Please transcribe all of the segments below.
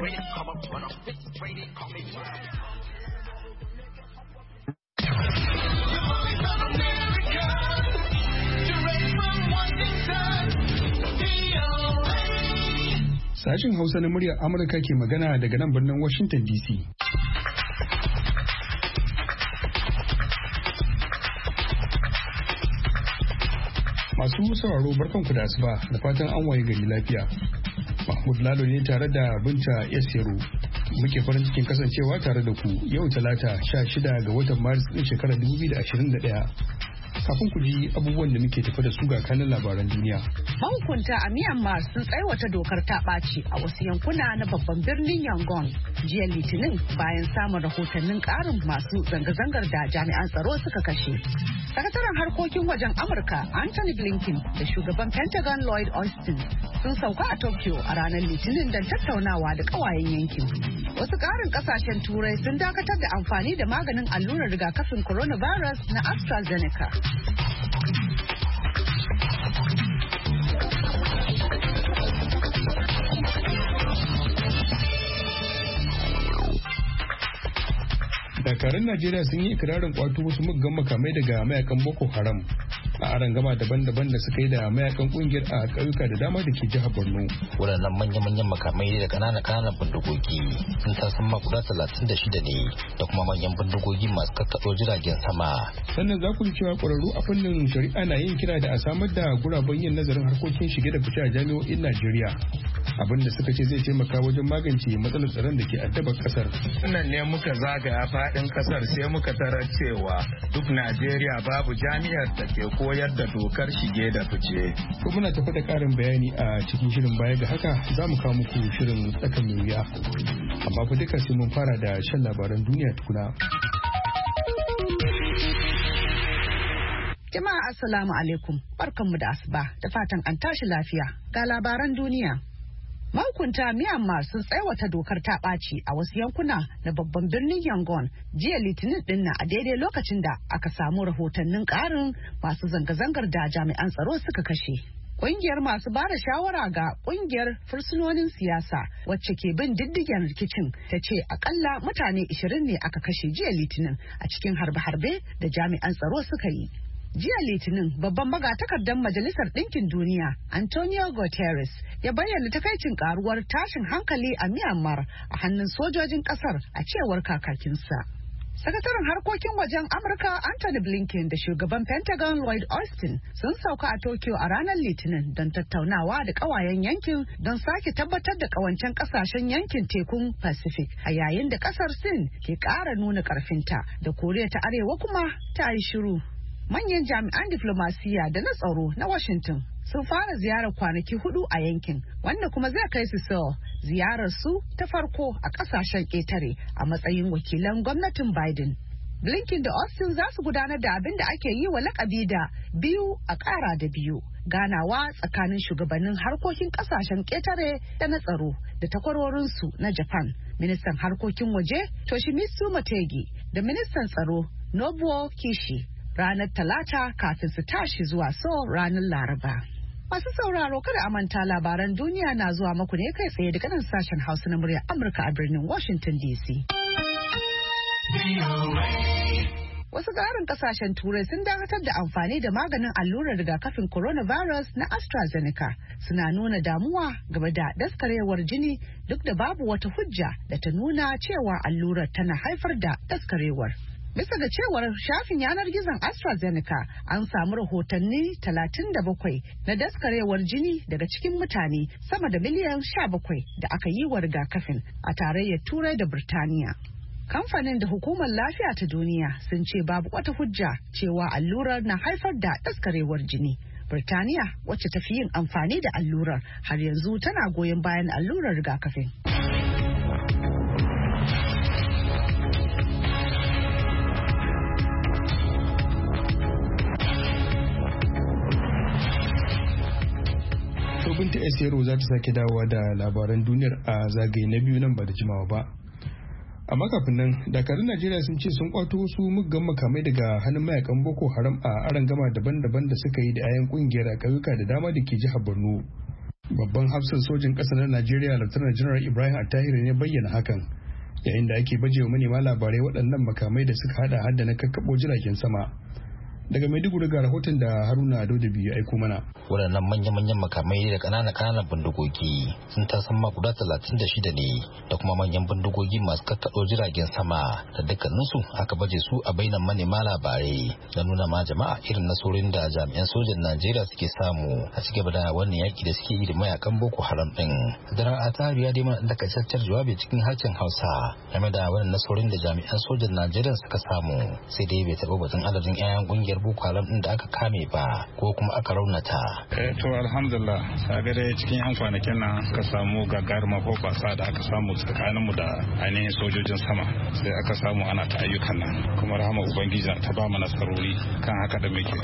Sashin Hausa na muryar Amurka ke magana daga nan birnin Washington DC. Masu sauraro barkanku da asuba da fatan an waye gari lafiya. Mahmud Lalo ne tare da Binta Yasiru. Muke farin cikin kasancewa tare da ku yau Talata 16 ga watan Maris ɗin shekarar 2021. Kafin ku ji abubuwan da muke tafi da su ga kanin labaran duniya. Mahukunta a Myanmar sun wata dokar ta ɓaci a wasu yankuna na babban birnin Yangon jiya Litinin bayan samun rahotannin ƙarin masu zanga-zangar da jami'an tsaro suka kashe. Sakataren harkokin wajen Amurka Anthony Blinken da shugaban Pentagon Lloyd Austin sun sauka a Tokyo a ranar Litinin don tattaunawa da ƙawayen yankin. Wasu ƙarin ƙasashen Turai sun dakatar da amfani da maganin allurar rigakafin coronavirus na AstraZeneca. Dakarun Najeriya sun yi ikirarin kwato wasu muggan makamai daga mayakan Boko Haram a arangama daban-daban da suka yi da mayakan kungiyar a ƙauyuka da dama da ke jihar Borno. Waɗannan manya-manyan makamai da ƙananan bindigogi sun tasan guda 36 ne da kuma manyan bindigogi masu kakkaɗo jiragen sama. Sannan za ku ji cewa ƙwararru a fannin shari'a na yin kira da a samar da guraben yin nazarin harkokin shige da fice a jami'o'in Najeriya. Abin da suka ce zai taimaka wajen magance matsalar tsaron da ke addabar ƙasar. Nan ne muka zagaya faɗin ƙasar sai muka tarar cewa duk Najeriya babu jami'ar da ke koyar da dokar shige da fice. Ko muna tafi da ƙarin bayani a cikin shirin baya ga haka za mu kawo muku shirin tsakan mai wuya. Amma fa duka sai mun fara da shan labaran duniya tukuna. Jama'a assalamu alaikum, barkanmu da asuba da fatan an tashi lafiya ga labaran duniya. Mahukunta Myanmar sun tsaiwata dokar ta ɓaci a wasu yankuna na babban birnin Yangon jiya Litinin din a daidai lokacin da aka samu rahotannin ƙarin masu zanga-zangar da jami'an tsaro suka kashe. Ƙungiyar masu ba da shawara ga ƙungiyar fursunonin siyasa wacce ke bin diddigen rikicin ta ce akalla mutane 20 ne aka kashe jiya Litinin a cikin harbe-harbe da jami'an tsaro suka yi. Jiya Litinin babban magatakardar Majalisar Ɗinkin Duniya Antonio Guterres ya bayyana takaicin karuwar tashin hankali a Myanmar a hannun sojojin ƙasar a cewar kakakinsa. Sakataren harkokin wajen Amurka Anthony Blinken da shugaban Pentagon Lloyd Austin sun sauka a Tokyo a ranar Litinin don tattaunawa da ƙawayen yankin don sake tabbatar da ƙawancen ƙasashen yankin tekun Pacific a yayin da ƙasar Sin ke ƙara nuna ƙarfinta da Koriya ta Arewa kuma ta yi shiru. Manyan jami'an diflomasiyya da na tsaro na Washington sun fara ziyarar kwanaki 4 a yankin wanda kuma zai kai su Seoul ziyarar su ta farko a kasashen ƙetare a matsayin wakilan gwamnatin Biden. Blinken da Austin za su gudanar da abin da ake yi wa lakabi da biyu a ƙara da biyu. Ganawa tsakanin shugabannin harkokin kasashen ƙetare da na tsaro da takwarorinsu na Japan, ministan harkokin waje Toshimitsu Motegi da ministan tsaro Nobuo Kishi. Ranar Talata kafin su tashi zuwa Seoul ranar Laraba. Masu sauraro kada a manta labaran duniya na zuwa muku ne kai tsaye daga nan sashen Hausa na muryar Amurka a birnin Washington DC. Wasu ƙarin ƙasashen Turai sun dakatar da amfani da maganin allurar rigakafin coronavirus na AstraZeneca suna nuna damuwa game da daskarewar jini duk da babu wata hujja da ta nuna cewa allurar tana haifar da daskarewar. Bisa ga cewar shafin yanar gizon AstraZeneca an samu rahotanni 37 na daskarewar jini daga cikin mutane sama da miliyan 17 da aka yi wa rigakafin a tarayyar Turai da Birtaniya. Kamfanin da Hukumar Lafiya ta Duniya sun ce babu wata hujja cewa allurar na haifar da daskarewar jini. Birtaniya wacce ta fi yin amfani da allurar har yanzu tana goyon bayan allurar rigakafin. Binta Esero za ta sake dawowa da labaran duniyar a zagaye na biyu nan ba da jimawa ba. Amma kafin nan, dakarun Najeriya sun ce sun kwato wasu muggan makamai daga hannun mayakan Boko Haram a arangama daban-daban da suka yi da 'ya'yan kungiyar a ƙauyuka da dama da ke jihar Borno. Babban hafsan sojin ƙasa na Najeriya Lieutenant General Ibrahim Attahiri ne bayyana hakan yayin da ake bajewa manema labarai waɗannan makamai da suka hada hadda na kakkaɓo jiragen sama. Daga Maiduguri ga rahoton da Haruna Daudabi ya aiko mana. Waɗannan manya-manyan makamai da ƙananan bindigogi sun tasamma guda 36 ne da kuma manyan bindigogi masu kakkaɗo jiragen sama da dukkaninsu aka baje su a bainan manema labarai da nuna ma jama'a irin nasarorin da jami'an sojan Najeriya suke samu a cigaba da wannan yaki da suke yi da mayakan Boko Haram din. Daren Atari ya dai mana da kacaccen jawabi cikin harshen Hausa game da wannan nasarorin da jami'an sojan Najeriya suka samu, sai dai bai taɓa batun adadin 'ya'yan ƙungiyar Boko Haram din da aka kame ba ko kuma aka raunata. To alhamdulillah kaga dai cikin yan kwanakin nan ka samu gagarumar hoɓasa da aka samu tsakanin mu da ainihin sojojin sama, sai aka samu ana ta ayyukan nan kuma rahama ubangiji ta ba mu nasarori kan haka da muke.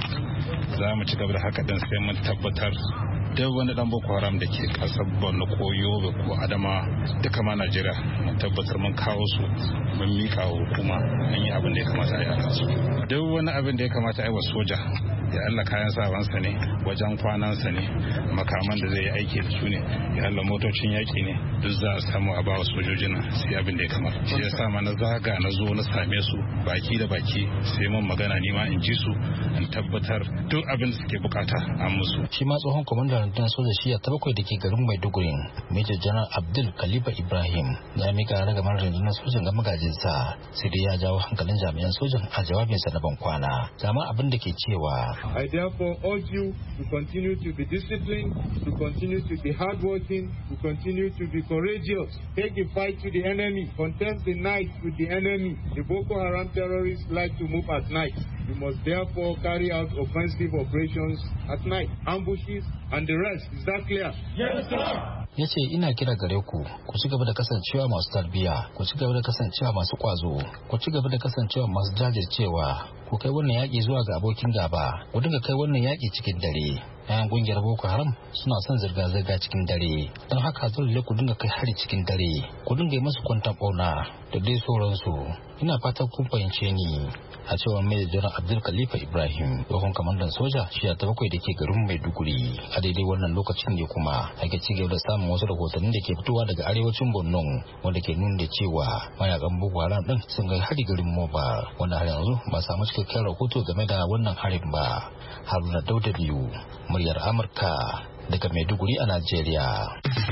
Za mu ci gaba da haka din sai mun tabbatar duk wani dan Boko Haram da ke kasar Borno ko Yobe ko Adama duka ma Najeriya mun tabbatar mun kawo su mun mika wa hukuma an yi abin da ya kamata a yi a kansu. Duk wani abin da ya kamata a yi wa soja ya Allah kayan sabansa ne, wajen kwanansa ne, makaman da zai yi aiki da su ne, ya Allah motocin yaƙi ne, duk za a samu a bawa sojojin nan sai abin da ya kamata. Shi ya sa ma na zaga na zo na same su baki da baki sai mun magana ni ma in ji su in tabbatar duk abin da suke bukata an musu. Shi ma tsohon kwamandan rundunar soja shiya ta 7 da ke garin Maiduguri, Major General Abdul Khalifa Ibrahim ya mika ragamar rundunar sojan ga magajinsa, sai dai ya jawo hankalin jami'an sojan a jawabinsa na bankwana. Jama'a abin da ke cewa I therefore urge you to continue to be disciplined, to continue to be hardworking, to continue to be courageous. Take the fight to the enemy, contest the night with the enemy. The Boko Haram terrorists like to move at night. You must therefore carry out offensive operations at night, ambushes and the rest. Is that clear? Yes, sir. Ya ce ina kira gare ku ci gaba da kasancewa masu tarbiyya, ku ci gaba da kasancewa masu kwazo, ku ci gaba da kasancewa masu jajircewa, ku kai wannan yaƙi zuwa ga abokin gaba, ku dinga kai wannan yaƙi cikin dare. Yayan ƙungiyar Boko Haram suna son zirga-zirga cikin dare, don haka dole ku dinga kai hari cikin dare, ku dinga yi masu kwantan ɓauna da dai sauransu. Ina fatan kun fahimce ni. A cewar Major General Abdul Khalifa Ibrahim, tsohon kwamandan soja shiya ta 7 da ke garin Maiduguri. A daidai wannan lokacin ne kuma ake ci gaba da samun wasu rahotanni da ke fitowa daga arewacin Borno wanda ke nuna da cewa mayakan Boko Haram din sun kai hari garin Moba, wanda har yanzu ba samu cikakken rahoto game da wannan harin ba. Haruna Dauda biyu, muryar Amurka daga Maiduguri a Najeriya.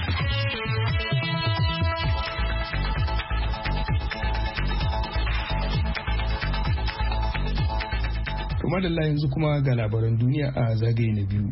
Kuma da yanzu kuma ga labaran duniya a zagaye na biyu.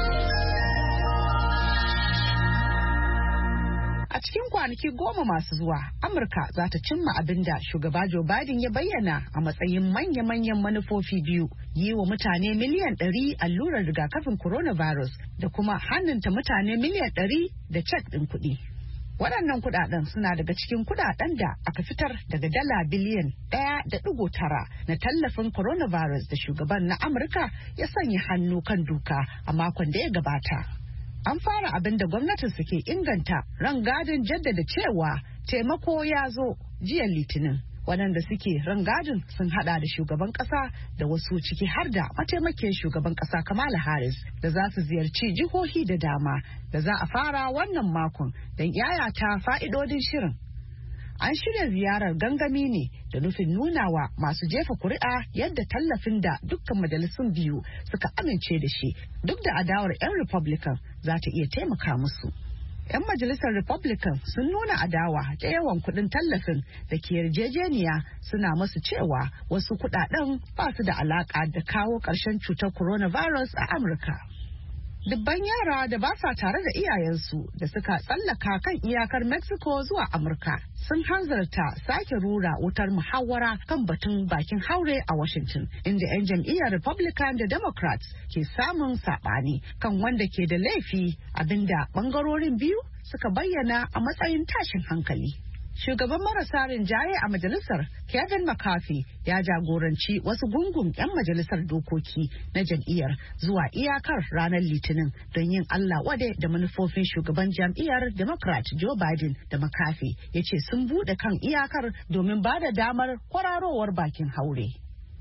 A cikin kwanaki 10 masu zuwa, Amurka za ta cimma abin da shugaba Joe Biden ya bayyana a matsayin manya-manyan manufofi biyu: yi wa mutane miliyan 100 allurar rigakafin coronavirus da kuma hannunta mutane miliyan 100 da cek ɗin kuɗi. Waɗannan kuɗaɗen suna daga cikin kuɗaɗen da aka fitar daga dala biliyan 1.9 na tallafin coronavirus da shugaban na Amurka ya sanya hannu kan doka a makon da ya gabata. An fara abin da gwamnatin suke inganta rangadin jaddada cewa taimako ya zo jiya Litinin. Waɗanda suke rangadin sun hada da shugaban ƙasa da wasu ciki har da mataimakin shugaban ƙasa Kamala Harris da za su ziyarci jihohi da dama da za a fara wannan makon don yayata fa'idodin shirin. An shirya ziyarar gangami ne da nufin nuna wa masu jefa kuri'a yadda tallafin da dukkan majalisun biyu suka amince da shi duk da adawar 'yan Republican za ta iya taimaka musu. 'Yan majalisar Republican sun nuna adawa da yawan kuɗin tallafin da ke yarjejeniya, suna masu cewa wasu kuɗaɗen ba su da alaƙa da kawo ƙarshen cutar coronavirus a Amurka. Dubban yara da ba sa tare da iyayensu da suka tsallaka kan iyakar Mexico zuwa Amurka sun hanzarta sake rura wutar muhawara kan batun bakin haure a Washington, inda 'yan jam'iyyar Republican da Democrats ke samun saɓani kan wanda ke da laifi, abinda ɓangarorin biyu suka bayyana a matsayin tashin hankali. Shugaban marasa rinjaye a majalisar Kevin McCarthy ya jagoranci wasu gungun 'yan majalisar dokoki na jam'iyyar zuwa iyakar ranar Litinin don yin Allah wade da manufofin shugaban jam'iyyar Democrat Joe Biden da McCarthy ya ce sun bude kan iyakar domin ba da damar kwararowar bakin haure.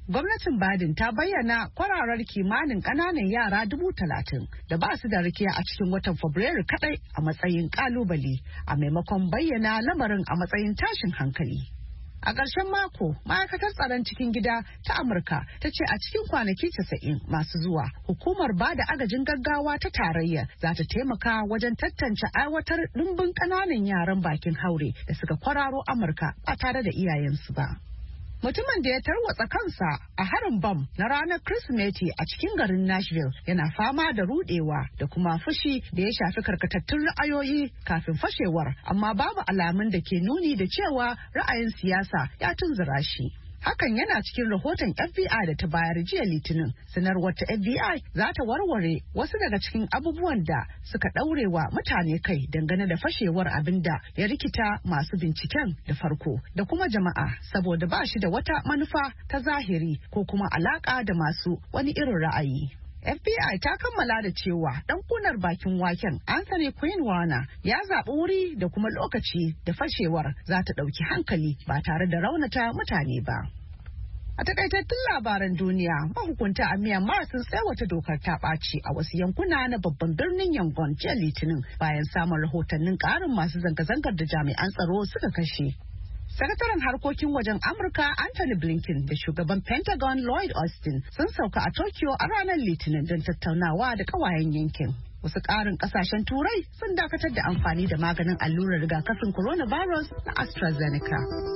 Gwamnatin Biden ta bayyana kwararar kimanin ƙananan yara 30,000 da ba su da rikiya a cikin watan Fabrairu kadai a matsayin kalubale a maimakon bayyana lamarin a matsayin tashin hankali. A ƙarshen mako, ma'aikatar tsaron cikin gida ta Amurka ta ce a cikin kwanaki 90 masu zuwa, hukumar ba da agajin gaggawa ta tarayya za ta taimaka wajen tantance aiwatar ɗumbin ƙananan yaran bakin haure da suka kwararo Amurka ba tare da iyayensu ba. Mutumin da ya tarwatsa kansa a harin bam na ranar Kirsimeti a cikin garin Nashville yana fama da rudewa da kuma fushi da ya shafi karkatattun ra'ayoyi kafin fashewar, amma babu alamun da ke nuni da cewa ra'ayin siyasa ya tunzura shi. Hakan yana cikin rahoton FBI da ta bayar jiya Litinin. Sanarwar ta FBI za ta warware wasu daga cikin abubuwan da suka ɗaurewa mutane kai dangane da fashewar abin da ya rikita masu binciken da farko da kuma jama'a, saboda ba shi da wata manufa ta zahiri ko kuma alaka da masu wani irin ra'ayi. FBI ta kammala da cewa dan kunar bakin waken Anthony Quinn Warner ya zaɓi wuri da kuma lokaci da fashewar za ta ɗauki hankali ba tare da raunata mutane ba. A takaitattun labaran duniya, mahukunta a Myanmar sun tsawata dokar ta ɓaci a wasu yankuna na babban birnin Yangon jiya Litinin bayan samun rahotannin ƙarin masu zanga-zangar da jami'an tsaro suka kashe. Sakataren harkokin wajen Amurka Anthony Blinken da shugaban Pentagon Lloyd Austin sun sauka a Tokyo a ranar Litinin don tattaunawa da kawayen yankin. Wasu ƙarin ƙasashen Turai sun dakatar da amfani da maganin allurar rigakafin coronavirus na AstraZeneca.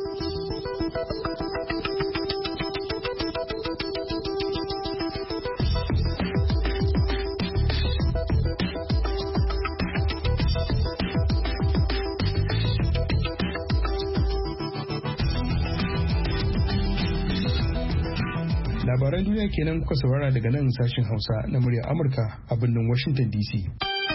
Labaran duniya kenan kuka saurara daga nan sashen Hausa na muryar Amurka a birnin Washington DC.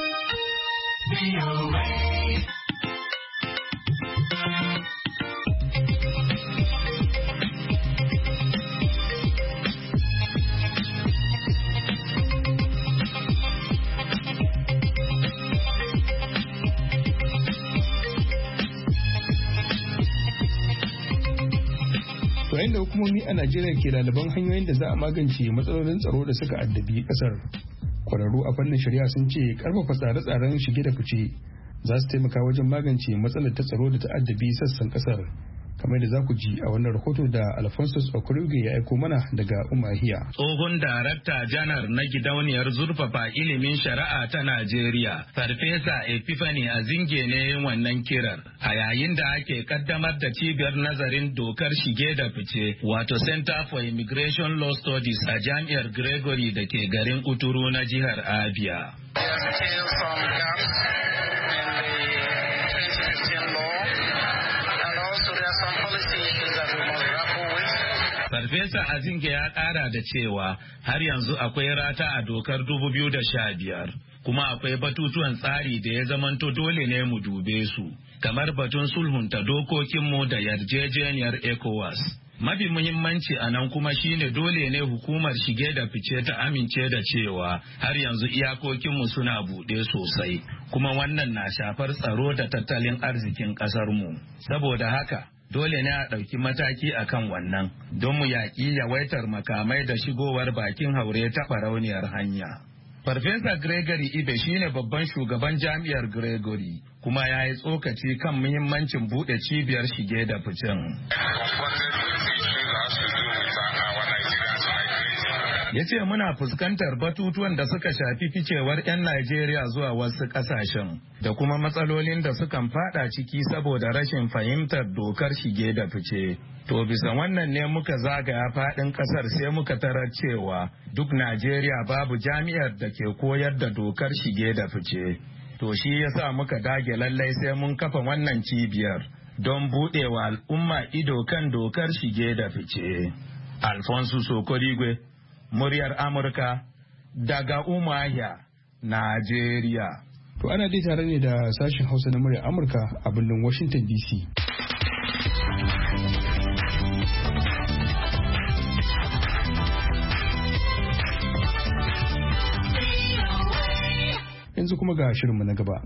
Yayin da hukumomi a Najeriya ke laliban hanyoyin da za a magance matsalolin tsaro da suka addabi kasar. Kwararru a fannin shari'a sun ce karfafa tsare-tsaren shige da fice za su taimaka wajen magance matsalar ta tsaro da ta addabi sassan kasar. Kamar da za ku ji a wannan rahoto da Alphonsus Okoruge ya aiko mana daga Umahiya. Tsohon darakta janar na gidauniyar zurfafa ilimin shari'a ta Najeriya, Farfesa Epiphany Azinge ne wannan kirar. A yayin da ake kaddamar da cibiyar nazarin dokar shige da fice, wato Center for Immigration Law Studies a Jami'ar Gregory da ke garin Uturu na jihar Abia. Farfesa Azinge ya ƙara da cewa har yanzu akwai rata a dokar 2015, kuma akwai batutuwan tsari da ya zamanto dole ne mu dube su, kamar batun sulhunta dokokinmu da yarjejeniyar ECOWAS. Mafi muhimmanci a nan kuma shine dole ne hukumar shige da fice ta amince da cewa har yanzu iyakokinmu suna buɗe sosai, kuma wannan na shafar tsaro da tattalin arzikin ƙasarmu. Saboda haka, dole ne a ɗauki mataki a kan wannan don mu yaƙi yawaitar makamai da shigowar bakin haure ta ɓarauniyar hanya. Farfesa Gregory Ibe shine babban shugaban jami'ar Gregory kuma ya yi tsokaci kan muhimmancin buɗe cibiyar shige da ficen. Ya ce muna fuskantar batutuwan da suka shafi ficewar 'yan Najeriya zuwa wasu ƙasashen da kuma matsalolin da sukan fada ciki saboda rashin fahimtar dokar shige da fice. To bisa wannan ne muka zagaya faɗin ƙasar sai muka tarar cewa duk Najeriya babu jami'ar da ke koyar da dokar shige da fice. To shi yasa muka dage lallai sai mun kafa wannan cibiyar don buɗewa al'umma ido kan dokar shige da fice. Alphonsus Okorigwe, muryar Amurka daga Umuahia, Najeriya. To ana dai tare ne da sashen Hausa na muryar Amurka a birnin Washington DC. Yanzu kuma ga shirinmu na gaba.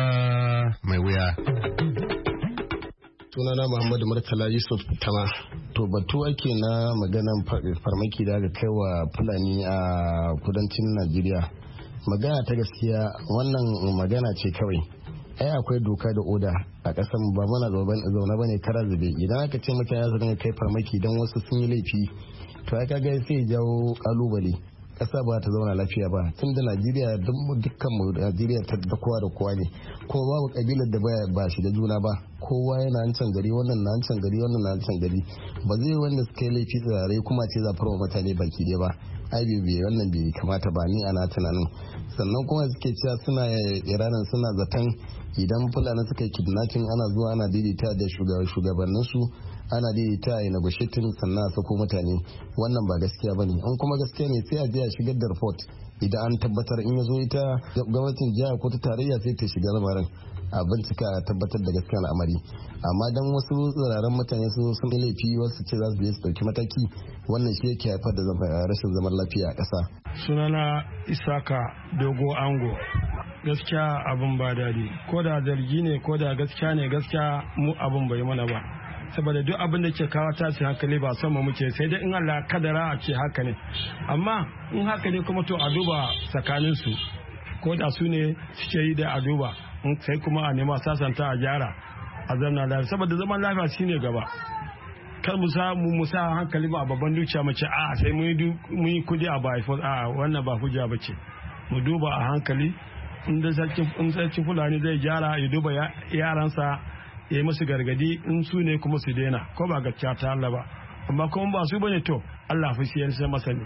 Tsaka mai wuya. Sunana Muhammadu Murtala Yusuf Tama. wato batu ake na maganan farmaki da aka kai wa Fulani a kudancin Najeriya. Magana ta gaskiya wannan magana ce kawai. Ai akwai doka da oda a ƙasar ba mana zaune bane kara zube. Idan aka ce mutane su dinga kai farmaki don wasu sun yi laifi to ai kaga sai jawo kalubale. Ƙasa ba ta zauna lafiya ba tun da Najeriya dukkan mu Najeriya ta da kowa da kowa ne kuma babu kabilar da ba shi da juna ba kowa yana can gari wannan na can gari wannan na can gari ba zai wanda suka yi laifi tsirare kuma ce za farwa mutane baki ɗaya ba ai bai wannan bai kamata ba ni ana tunanin sannan kuma suke cewa suna iranin suna zaton idan Fulani suka yi kidnapping ana zuwa ana daidaita da shugabanninsu ana daidaita a negotiating sannan a sako mutane wannan ba gaskiya bane an kuma gaskiya ne sai a je a shigar da report idan an tabbatar in yazo ita gwamnatin jiha ko ta tarayya sai ta shiga lamarin a bincika a tabbatar da gaskiyar al'amari amma dan wasu tsiraran mutane sun laifi wasu ce za su je su dauki mataki wannan shi yake haifar da rashin zaman lafiya a ƙasa. Sunana Isaka Dogo Ango. Gaskiya abin ba daɗi ko da zargi ne ko da gaskiya ne gaskiya mu abin bai mana ba saboda duk abin da ke kawo tashin hankali ba son mu muke sai dai in Allah kadara a ce haka ne amma in haka ne kuma to a duba tsakanin su ko da su ne suke yi da a duba sai kuma a nema sasanta a gyara a zanna lafiya saboda zaman lafiya shine gaba kar mu sa hankali ba a babban dukiya mace a sai mun yi kudi a ba a wannan ba hujja bace mu duba a hankali in sarkin Fulani zai gyara ya duba yaransa ya yi masu gargadi in su ne kuma su daina ko ba gaskiya ta Allah ba amma kuma ba su bane to Allah fi siyar sai masani.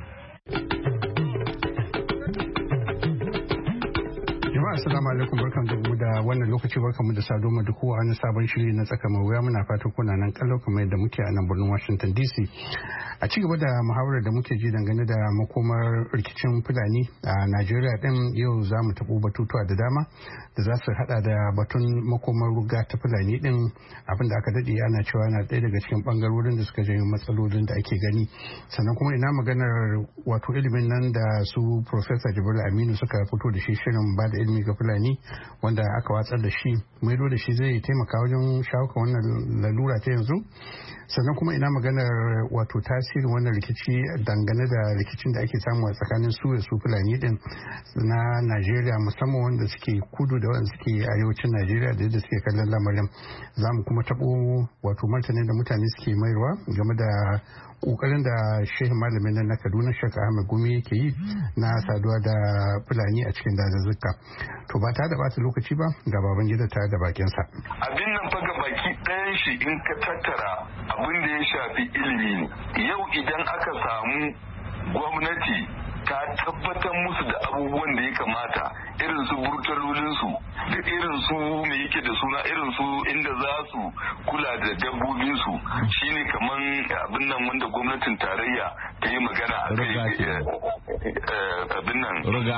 Assalamu alaikum barkan da wannan lokaci barkan mu da sado mu da kowa wani sabon shiri na tsaka mai wuya muna fatan kuna nan kallau kamar yadda muke a nan birnin Washington DC a ci gaba da muhawarar da muke ji dangane da makomar rikicin Fulani a Najeriya din yau za mu tabo batutuwa da dama da za su hada da batun makomar ruga ta Fulani din abinda aka dade ana cewa na ɗaya daga cikin bangarorin da suka janyo matsalolin da ake gani sannan kuma ina maganar wato ilimin nan da su Professor Jibril Aminu suka fito da shi shirin ba da ilimi ga Fulani wanda aka watsar da shi maido da shi zai taimaka wajen shawo kan wannan lalura ta yanzu sannan kuma ina maganar wato tasirin wannan rikici dangane da rikicin da ake samu a tsakanin su da su Fulani din na Najeriya musamman wanda suke kudu da wanda suke arewacin Najeriya da yadda suke kallon lamarin za mu kuma tabo wato martanin da mutane suke mayarwa game da kokarin da shehu malamin nan na Kaduna Sheikh Ahmed Gumi yake yi na saduwa da Fulani a cikin dazuzzuka to ba ta da bata lokaci ba ga baban gida ta da bakinsa abin nan fa ga baki ɗayan shi in ka tattara abin da ya shafi ilimi ne yau idan aka samu gwamnati ta tabbatar musu da abubuwan da ya kamata irin su burtalolinsu da irin su me yake da suna irin su inda za su kula da dabbobinsu shine kaman abin nan wanda gwamnatin tarayya ta yi magana a kai abin nan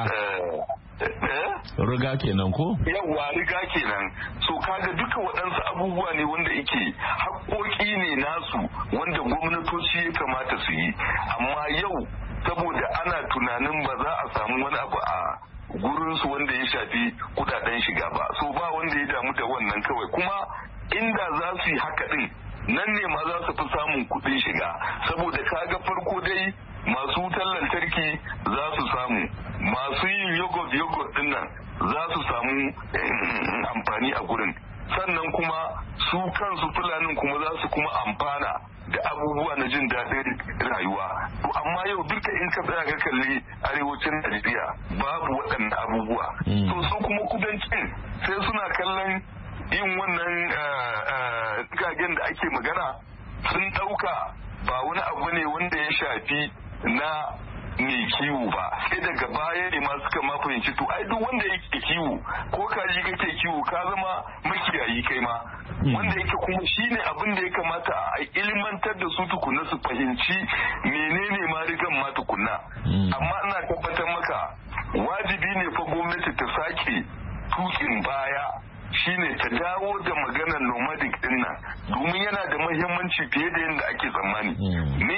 riga kenan ko? Yawwa riga kenan so kaga duka waɗansu abubuwa ne wanda yake haƙoƙi ne nasu wanda gwamnatoci ya kamata su yi amma yau saboda ana tunanin ba za a samu wani abu a gurinsu wanda ya shafi kudaden shiga ba so ba wanda ya damu da wannan kawai kuma inda za su yi haka din nan ne ma za su fi samun kudin shiga saboda kaga farko dai masu wutar lantarki za su samu masu yin yogurt din nan za su samu amfani a gurin sannan kuma su kansu Fulanin kuma za su kuma amfana da abubuwa na jin daɗin rayuwa to amma yau duka in ka tsaya ka kalli arewacin Najeriya babu waɗannan abubuwa to su kuma kudancin sai suna kallon yin wannan gagen da ake magana sun ɗauka ba wani abu ne wanda ya shafi na mai kiwo ba sai daga baya ne ma suka ma fahimci to ai duk wanda yake kiwo ko kaji kake kiwo ka zama makiyayi kai ma wanda yake kuma shine abin da ya kamata a ilmantar da su tukunna su fahimci menene ma rigan ma tukunna amma ina tabbatar maka wajibi ne fa gwamnati ta sake tukin baya shine ta dawo da maganar nomadic din nan domin yana da muhimmanci fiye da yadda ake tsammani mun yi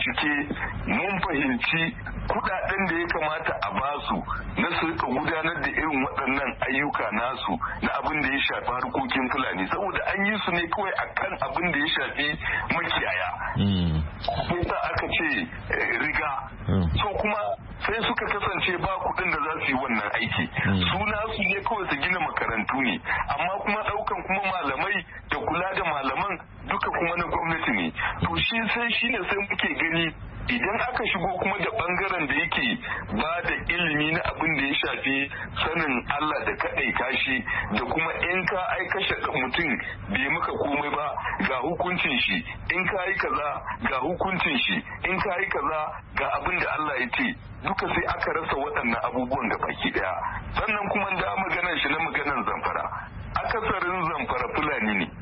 bincike mun fahimci kudaden da ya kamata a basu na su rika gudanar da irin waɗannan ayyuka nasu na abin da ya shafi harkokin fulani, saboda an yi su ne kawai akan abin da ya shafi makiyaya. Sai sa aka ce riga. So kuma sai suka kasance ba kuɗin da za su yi wannan aiki. Suna su ne kawai su gina makarantu ne, amma kuma ɗaukan kuma malamai da kula da malaman duka kuma na gwamnati ne. To shi ne sai muke gani idan aka shigo kuma da bangaren da yake ba da ilimi na abin da ya shafi sanin Allah da kaɗai kashi da kuma in ka kashe mutum bai maka komai ba ga hukuncin shi, in ka yi kaza ga hukuncin shi, in ka yi kaza ga abin da Allah ya ce, duka sai aka rasa waɗannan abubuwan da baki ɗaya. Sannan kuma da maganar shi na maganar Zamfara, akasarin Zamfara Fulani ne.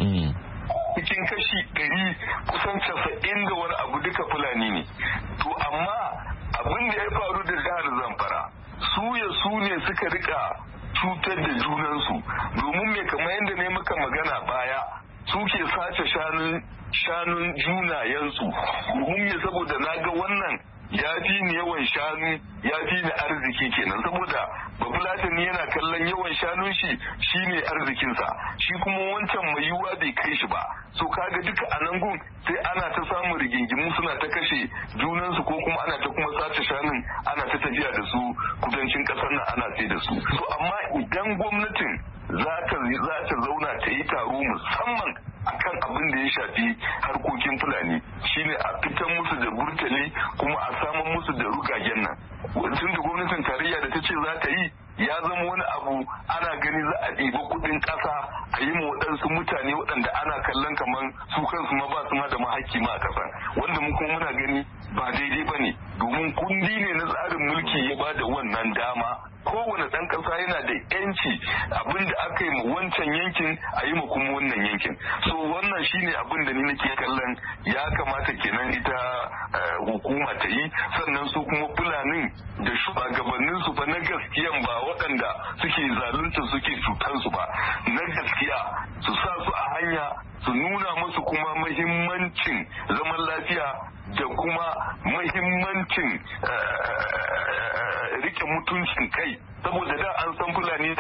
Cikin kashi 100 kusan 90 da wani abu duka Fulani ne. To amma abin da ya faru da jihar Zamfara su ne suka rika cutar da junansu, domin me kamar yadda ne muka magana baya suke sace shanun junayensu, domin me saboda na ga wannan ya fi ni yawan shanu ya fi ni arziki kenan, saboda bafulatani yana kallon yawan shanun shi shine arzikinsa, shi kuma wancan mai yiwuwa bai kai shi ba. So kaga duka a nan gun sai ana ta samun rigingimu suna ta kashe junansu ko kuma ana ta kuma sace shanun ana ta tafiya da su kudancin kasar nan ana sai da su. So amma idan gwamnatin za ta zauna ta yi taro musamman akan abin da ya shafi harkokin Fulani, shine a fitar musu da burtali kuma a samun musu da rugagen nan. Tun da gwamnatin tarayya da ta ce za ta yi ya zama wani abu ana gani za a ɗiba kuɗin ƙasa a yi ma waɗansu mutane waɗanda ana kallon kamar su kansu ma ba su ma da mahakki ma a ƙasa, wanda mu kuma muna gani ba daidai ba ne, domin kundi ne na tsarin mulki ya ba da wannan dama. Kowane ɗan ƙasa yana da yanci abin da aka yi ma wancan yankin a yi ma kuma wannan yankin. So wannan shine abin da ni nake kallon ya kamata kenan ita hukuma ta yi, sannan su kuma Fulanin da shugabannin su fa na gaskiyan ba waɗanda suke zalunta suke cutar su ba, na gaskiya su sa su a hanya su nuna musu kuma mahimmancin zaman lafiya da kuma mahimmancin rike mutuncin kai, saboda da an san Fulani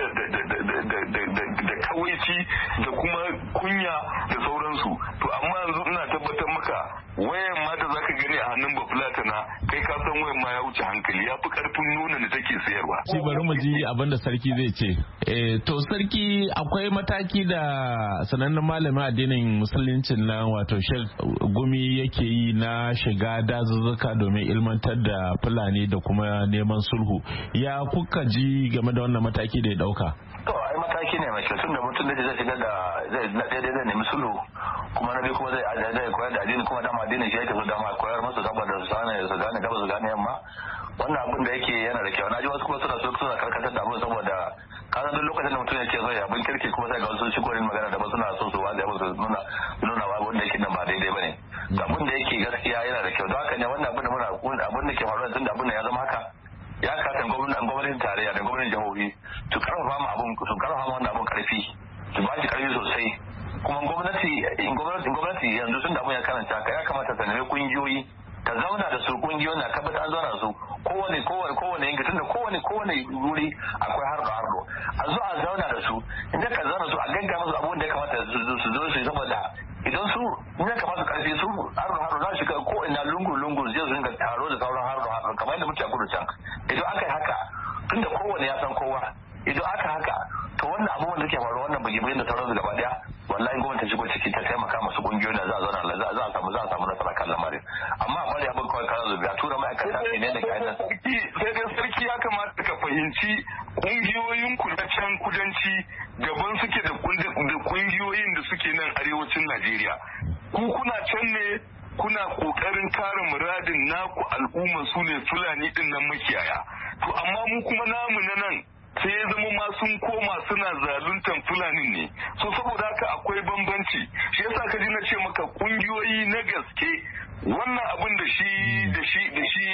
da kawaici da kuma kunya da sauransu. To amma yanzu ina tabbatar maka wayan ma da zaka gani a hannun Bafulatana kai ka san wayan ma ya wuce hankali, ya fi karfin nuna da take sayarwa. Shi bari mu ji abin da sarki zai ce. To sarki, akwai mataki da sanannen malamin addinin musuluncin nan wato Sheikh Gumi yake yi na shiga dazuzzuka domin ilmantar da Fulani da kuma neman sulhu. Ya kuka ji game da wannan mataki da ya dauka? To ai mataki ne mai kyau, tun da mutum da zai shiga da zai nemi sulhu, kuma na biyu kuma zai koyar da addini, kuma dama addini shi yake so dama koyar musu saboda su gane gaba su gane yamma. Wannan abin da yake yana da kyau. Na ji wasu kuma suna karkatar da abin saboda kasan duk lokacin da mutum ya ce so ya abin kirki kuma sai ga wasu shigorin magana da ba suna so su wanda ya su nuna wa abin da yake nan ba daidai ba ne. Abin da yake gaskiya yana da kyau, don haka ne wannan abin da ke faruwa tun da abin da ya zama haka ya kasa gwamnatin tarayya da gwamnatin jihohi su karfafa wannan abin karfi, su ba shi karfi sosai. Kuma gwamnati yanzu tun da abin ya karanta ka ya kamata ta nemi kungiyoyi, ta zauna da su kungiyoyi na tabbata an zauna su kowane yanki, tunda kowane wuri akwai hardo a zo a zauna da su, inda ka zauna su a gagga musu abubuwan da ya kamata su zo su yi, saboda idan su ya kamata karfi su hardo za su shiga ko ina lungu zai su rinka taro da sauran hardo kamar yadda muke a kudu can. Idan aka yi haka, tunda kowane ya san kowa, idan aka haka to wannan abubuwan da ke faruwa wannan bugi da sauransu gaba daya, wallahi gwamnati shigo ciki ta taimaka masu kungiyoyi da za a zauna za a samu nasara kan lamarin. Amma bari abin kawai kana zubi a tura ma'aikata ne da kayan sai dai sarki ya kamata ka fahimci kungiyoyin ku na can kudanci daban suke da kungiyoyin da suke nan arewacin Najeriya. Ku kuna can ne kuna kokarin kare muradin naku al'umma su ne Fulani din nan makiyaya. To amma mu kuma namu na nan sai ya zama ma sun koma suna zaluntan Fulanin ne. So saboda haka akwai bambanci. Shi yasa ka ji na ce maka kungiyoyi na gaske wannan abin da shi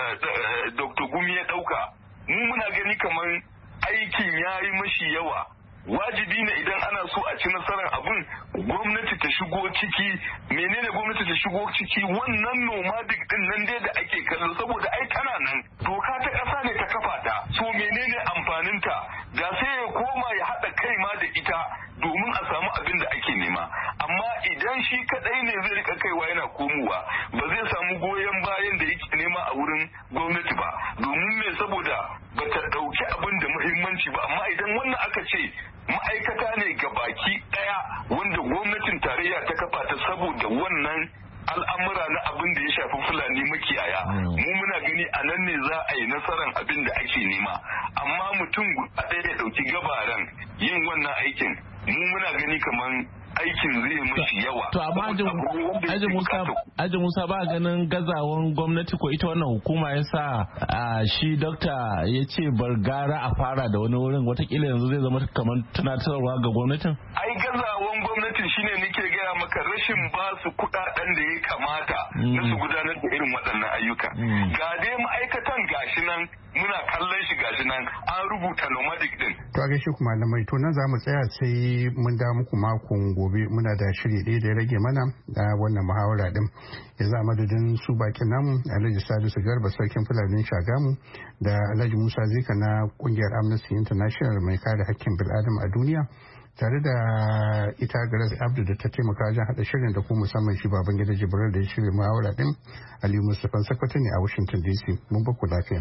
Dr. Gumi ya dauka, mu muna gani kamar aikin ya yi mashi yawa. Wajibi ne idan ana so a ci nasarar abin gwamnati ta shigo ciki. Menene gwamnati ta shigo ciki? Wannan nomadic din nan dai da ake kallo, saboda ai tana nan doka ta ƙasa ne ta kafa ta, so menene amfaninta? Da sai ya koma ya haɗa kai ma da ita domin a samu abin da ake nema. Amma idan shi kadai ne zai rika kaiwa yana komowa, ba zai samu goyon bayan da yake nema a wurin gwamnati ba. Domin me? Saboda ba ta ɗauki abin da muhimmanci ba. Amma idan wannan aka ce ma'aikata ne ga baki ɗaya wanda gwamnatin tarayya ta kafa ta saboda wannan al'amura na abin da ya shafi Fulani makiyaya, mu muna gani a nan ne za a yi nasarar abin da ake nema. Amma mutum a ɗaya ya ɗauki gabaran yin wannan aikin, mu muna gani kamar aikin zai mashi yawa. To amma Aji Musa ba ganin gazawan gwamnati ko ita wannan hukuma ya sa shi dokta ya ce bar gara a fara da wani wurin, watakila yanzu zai zama kamar tunatarwa ga gwamnatin? Ai gazawan gwamnatin shine nake gaya maka, rashin ba su kuɗaɗen da ya kamata na su gudanar da irin waɗannan ayyuka. Ga dai ma'aikatan gashi nan muna kallon shi gashi nan an rubuta nomadic din. To a gaishe kuma malamai, to nan za mu tsaya sai mun da muku makon gobe, muna da shiri ɗaya da ya rage mana da wannan muhawara din. Yanzu a madadin su bakin namu Alhaji Salisu Garba sarkin Fulani Shagamu da Alhaji Musa Zika na kungiyar Amnesty International mai kare hakkin bil'adam a duniya, tare da ita Garas Abdu da ta taimaka wajen haɗa shirin, da kuma musamman shi Babangida Jibril da ya shirya muhawara din. Aliyu Mustapha Sakwato ne a Washington DC. Mun ba ku lafiya.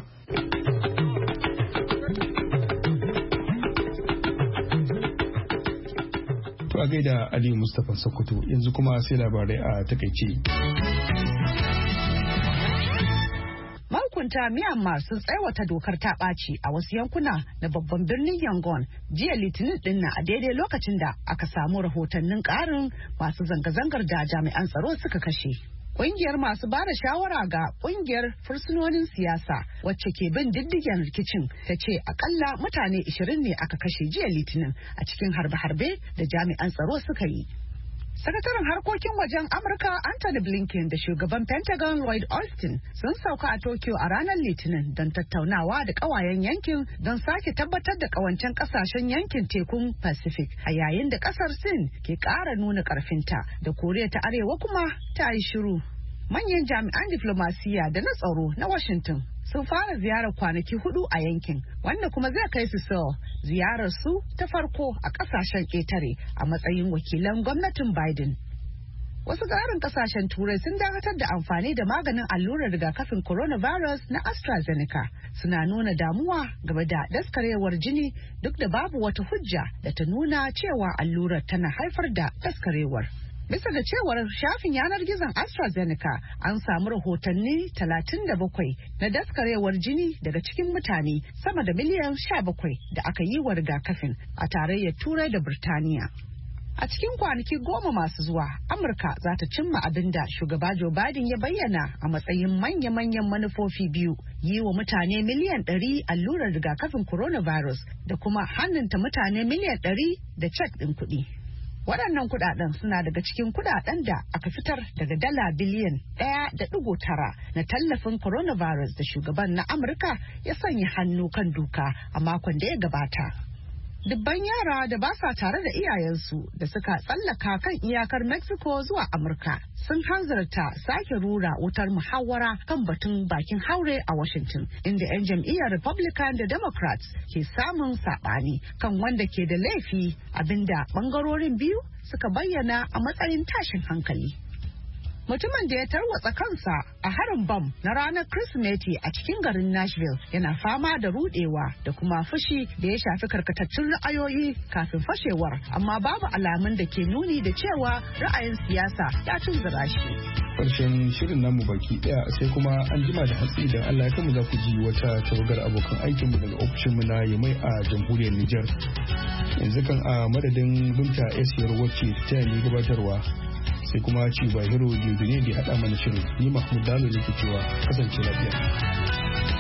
To a gaida Aliyu Mustapha Sokoto, yanzu kuma sai labarai a takaice. Mahukunta Myanmar sun tsaiwata dokar ta ɓaci a wasu yankuna na babban birnin Yangon jiya Litinin dinnan a daidai lokacin da aka samu rahotannin ƙarin masu zanga-zangar da jami'an tsaro suka kashe. Ƙungiyar masu ba da shawara ga ƙungiyar fursunonin siyasa wacce ke bin diddigen rikicin ta ce akalla mutane 20 ne aka kashe jiya Litinin a cikin harbe-harbe da jami'an tsaro suka yi. Sakataren harkokin wajen Amurka Anthony Blinken da shugaban Pentagon Lloyd Austin sun sauka a Tokyo a ranar Litinin don tattaunawa da ƙawayen yankin don sake tabbatar da ƙawancen ƙasashen yankin tekun Pacific a yayin da ƙasar Sin ke ƙara nuna ƙarfinta da Koriya ta Arewa kuma ta yi shiru. Manyan jami'an diflomasiyya da na tsaro na Washington sun fara ziyarar kwanaki 4 a yankin, wanda kuma zai kai su Seoul, ziyarar su ta farko a kasashen ƙetare a matsayin wakilan gwamnatin Biden. Wasu ƙarin kasashen Turai sun dakatar da amfani da maganin allurar rigakafin coronavirus na AstraZeneca, suna nuna damuwa game da daskarewar jini duk da babu wata hujja da ta nuna cewa allurar tana haifar da daskarewar. Bisa ga cewar shafin yanar gizon AstraZeneca, an samu rahotanni 37 na daskarewar jini daga cikin mutane sama da miliyan 17 da aka yi wa rigakafin a tarayyar Turai da Birtaniya. A cikin kwanaki 10 masu zuwa, Amurka za ta cimma abin da shugaba Joe Biden ya bayyana a matsayin manya-manyan manufofi biyu: yi wa mutane miliyan 100 allurar rigakafin coronavirus da kuma hannunta mutane miliyan 100 da cek ɗin kuɗi. Waɗannan kuɗaɗen suna daga cikin kuɗaɗen da aka fitar daga dala biliyan 1.9 na tallafin coronavirus da shugaban na Amurka ya sanya hannu kan doka a makon da ya gabata. Dubban yara da ba sa tare da iyayensu da suka tsallaka kan iyakar Mexico zuwa Amurka sun hanzarta sake rura wutar muhawara kan batun bakin haure a Washington, inda 'yan jam'iyyar Republican da Democrats ke samun saɓani kan wanda ke da laifi, abinda ɓangarorin biyu suka bayyana a matsayin tashin hankali. Mutumin da ya tarwatsa kansa a harin bam na ranar Kirsimeti a cikin garin Nashville yana fama da rudewa da kuma fushi da ya shafi karkatattun ra'ayoyi kafin fashewar, amma babu alamun da ke nuni da cewa ra'ayin siyasa ya tunzura shi. Karshen shirin namu baki daya, sai kuma an jima da hatsi da Allah ya kamu za ku ji wata tawagar abokan aikinmu daga ofishinmu na Yamai a jamhuriyar Nijar. Yanzu kan a madadin Binta Esiyar wacce ta yi gabatarwa, sai kuma Ciba Hero Diodone da haɗa mana shirin, ni Mahmud Dalo ne ke cewa kasance lafiya.